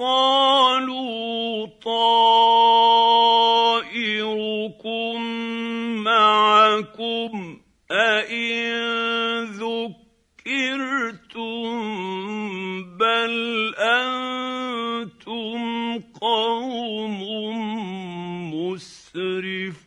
قالوا طائركم معكم أئن ذكرتم بل أنتم قوم مسرفون.